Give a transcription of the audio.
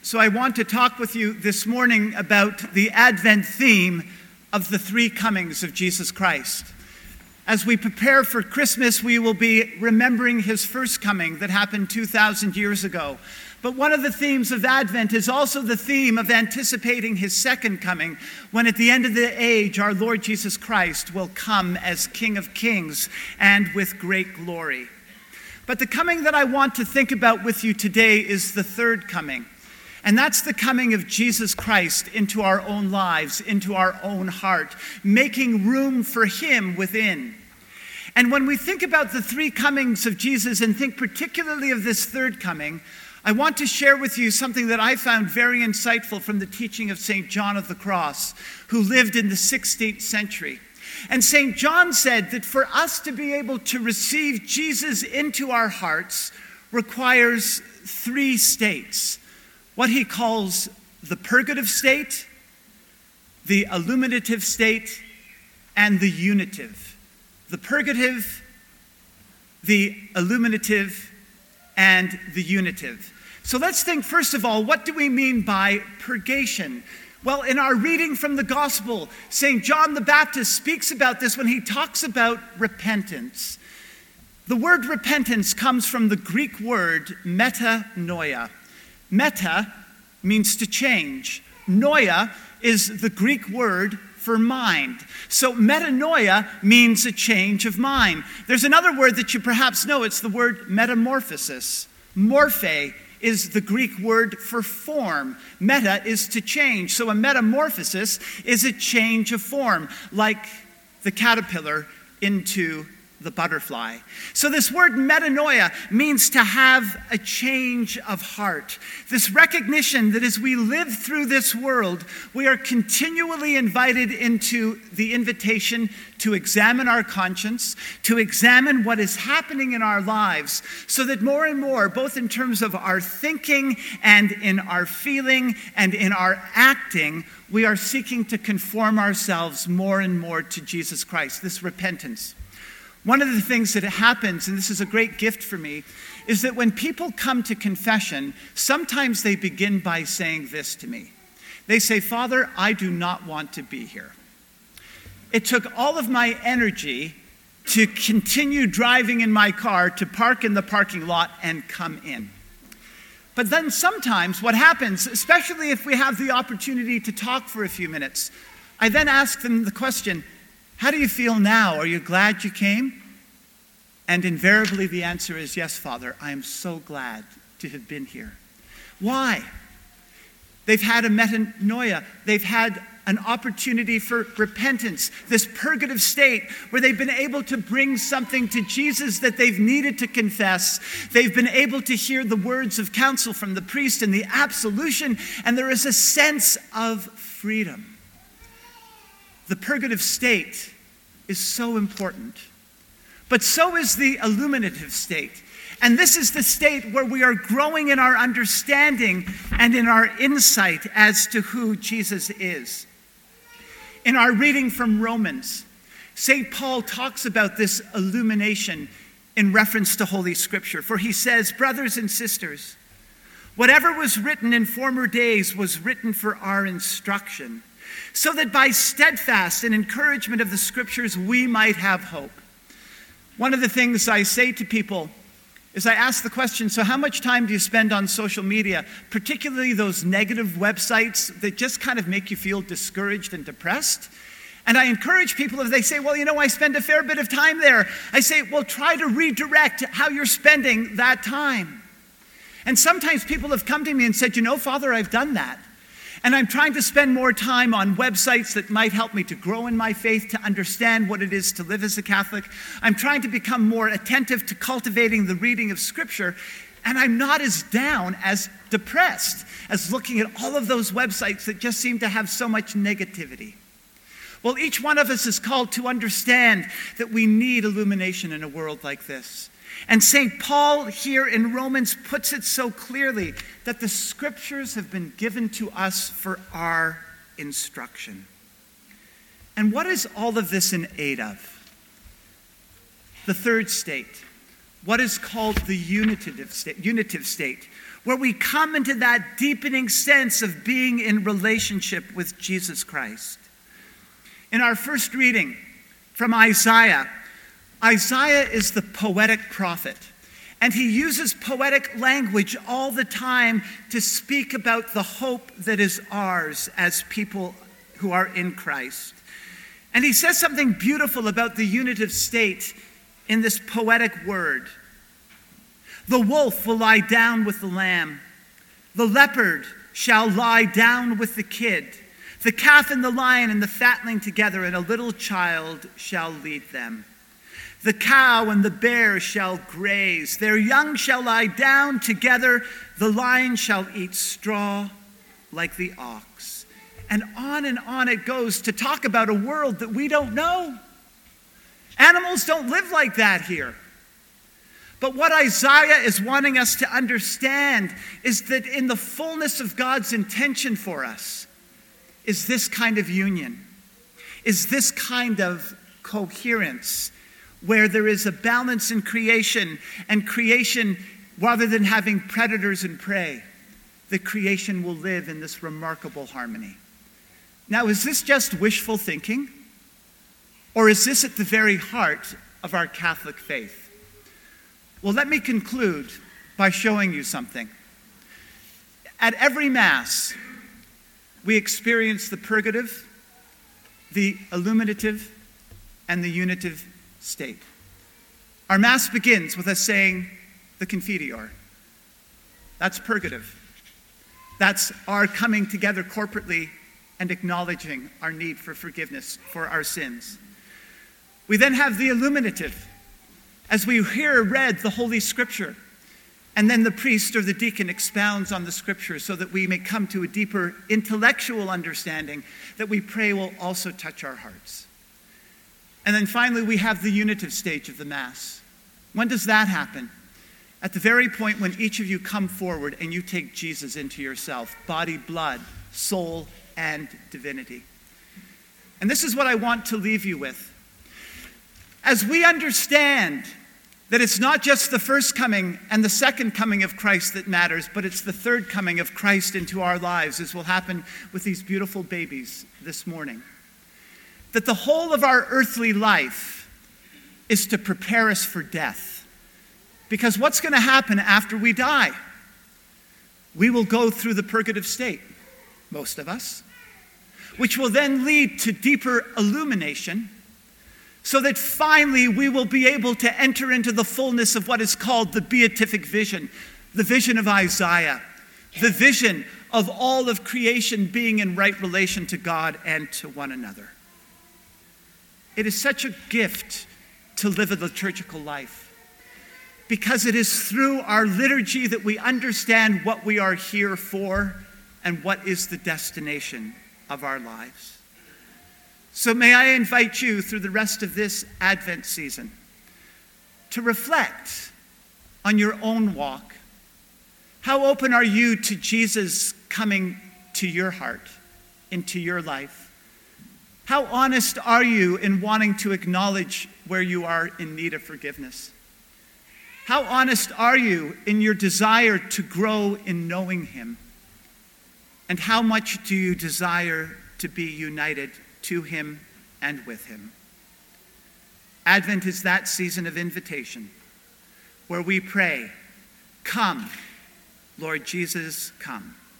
So I want to talk with you this morning about the Advent theme of the three comings of Jesus Christ. As we prepare for Christmas, we will be remembering his first coming that happened 2,000 years ago. But one of the themes of Advent is also the theme of anticipating his second coming, when at the end of the age, our Lord Jesus Christ will come as King of Kings and with great glory. But the coming that I want to think about with you today is the third coming. And that's the coming of Jesus Christ into our own lives, into our own heart, making room for him within. And when we think about the three comings of Jesus and think particularly of this third coming, I want to share with you something that I found very insightful from the teaching of St. John of the Cross, who lived in the 16th century. And St. John said that for us to be able to receive Jesus into our hearts requires three states. What he calls the purgative state, the illuminative state, and the unitive. The purgative, the illuminative, and the unitive. So let's think, first of all, what do we mean by purgation? Well, in our reading from the Gospel, St. John the Baptist speaks about this when he talks about repentance. The word repentance comes from the Greek word metanoia. Meta means to change. Noia is the Greek word for mind. So metanoia means a change of mind. There's another word that you perhaps know. It's the word metamorphosis. Morphe is the Greek word for form. Meta is to change. So a metamorphosis is a change of form, like the caterpillar into the butterfly. So this word metanoia means to have a change of heart. This recognition that as we live through this world, we are continually invited into the invitation to examine our conscience, to examine what is happening in our lives, so that more and more, both in terms of our thinking and in our feeling and in our acting, we are seeking to conform ourselves more and more to Jesus Christ, this repentance. One of the things that happens, and this is a great gift for me, is that when people come to confession, sometimes they begin by saying this to me. They say, "Father, I do not want to be here. It took all of my energy to continue driving in my car, to park in the parking lot and come in." But then sometimes what happens, especially if we have the opportunity to talk for a few minutes, I then ask them the question, "How do you feel now? Are you glad you came?" And invariably the answer is, "Yes, Father, I am so glad to have been here." Why? They've had a metanoia. They've had an opportunity for repentance, this purgative state where they've been able to bring something to Jesus that they've needed to confess. They've been able to hear the words of counsel from the priest and the absolution, and there is a sense of freedom. The purgative state is so important, but so is the illuminative state. And this is the state where we are growing in our understanding and in our insight as to who Jesus is. In our reading from Romans, St. Paul talks about this illumination in reference to Holy Scripture. For he says, "Brothers and sisters, whatever was written in former days was written for our instruction, so that by steadfast and encouragement of the Scriptures we might have hope." One of the things I say to people is I ask the question, so how much time do you spend on social media, particularly those negative websites that just kind of make you feel discouraged and depressed? And I encourage people, if they say, "Well, I spend a fair bit of time there," I say, "Well, try to redirect how you're spending that time." And sometimes people have come to me and said, "Father, I've done that. And I'm trying to spend more time on websites that might help me to grow in my faith, to understand what it is to live as a Catholic. I'm trying to become more attentive to cultivating the reading of Scripture, and I'm not as down, as depressed, as looking at all of those websites that just seem to have so much negativity." Well, each one of us is called to understand that we need illumination in a world like this. And St. Paul here in Romans puts it so clearly that the Scriptures have been given to us for our instruction. And what is all of this in aid of? The third state, what is called the unitive state, where we come into that deepening sense of being in relationship with Jesus Christ. In our first reading from Isaiah, Isaiah is the poetic prophet, and he uses poetic language all the time to speak about the hope that is ours as people who are in Christ. And he says something beautiful about the unitive state in this poetic word. The wolf will lie down with the lamb. The leopard shall lie down with the kid. The calf and the lion and the fatling together, and a little child shall lead them. The cow and the bear shall graze. Their young shall lie down together. The lion shall eat straw like the ox. And on it goes to talk about a world that we don't know. Animals don't live like that here. But what Isaiah is wanting us to understand is that in the fullness of God's intention for us is this kind of union, is this kind of coherence, where there is a balance in creation, and creation, rather than having predators and prey, the creation will live in this remarkable harmony. Now, is this just wishful thinking? Or is this at the very heart of our Catholic faith? Well, let me conclude by showing you something. At every Mass, we experience the purgative, the illuminative, and the unitive state. Our Mass begins with us saying the Confiteor. That's purgative. That's our coming together corporately and acknowledging our need for forgiveness for our sins. We then have the illuminative, as we hear read the Holy Scripture, and then the priest or the deacon expounds on the Scripture so that we may come to a deeper intellectual understanding that we pray will also touch our hearts. And then finally, we have the unitive stage of the Mass. When does that happen? At the very point when each of you come forward and you take Jesus into yourself, body, blood, soul, and divinity. And this is what I want to leave you with. As we understand that it's not just the first coming and the second coming of Christ that matters, but it's the third coming of Christ into our lives, as will happen with these beautiful babies this morning. That the whole of our earthly life is to prepare us for death. Because what's going to happen after we die? We will go through the purgative state, most of us, which will then lead to deeper illumination, so that finally we will be able to enter into the fullness of what is called the beatific vision, the vision of Isaiah, the vision of all of creation being in right relation to God and to one another. It is such a gift to live a liturgical life, because it is through our liturgy that we understand what we are here for and what is the destination of our lives. So may I invite you through the rest of this Advent season to reflect on your own walk. How open are you to Jesus coming to your heart, into your life? How honest are you in wanting to acknowledge where you are in need of forgiveness? How honest are you in your desire to grow in knowing him? And how much do you desire to be united to him and with him? Advent is that season of invitation where we pray, "Come, Lord Jesus, come."